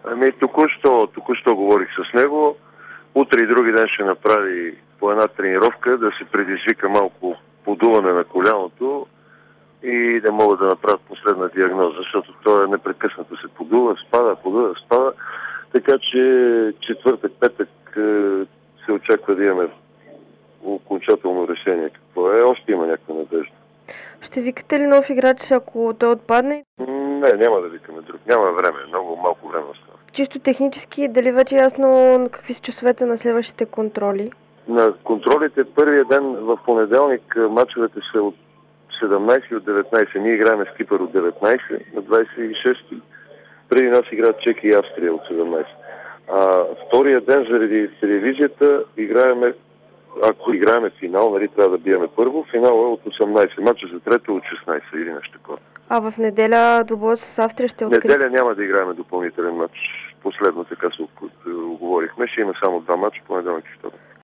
Ами току-що говорих с него. Утре и други ден ще направи по една тренировка, да се предизвика малко подуване на коляното и да могат да направят последна диагноза, защото той непрекъснато се подува, спада. Така че четвъртък, петък се очаква да имаме окончателно решение. Какво е? Още има някаква надежда. Ще викате ли нов играч, ако той отпадне? Не, няма да викаме друг. Няма време. Много малко време остава. Чисто технически, дали вече е ясно какви са часовете на следващите контроли? На контролите първия ден в понеделник мачовете са от 17 и от 19. Ние играем с Кипър от 19 на 26. Преди нас играят Чехия и Австрия от 17. Втория ден заради телевизията ако играем финал, нали, трябва да биеме първо. Финал е от 18. Мача за трето от 16 или нещо такова. А в неделя двубоят с Австрия ще открие? Неделя няма да играем допълнителен матч. Последно така се оговорихме. Ще има само два матча, понеделник и вторник.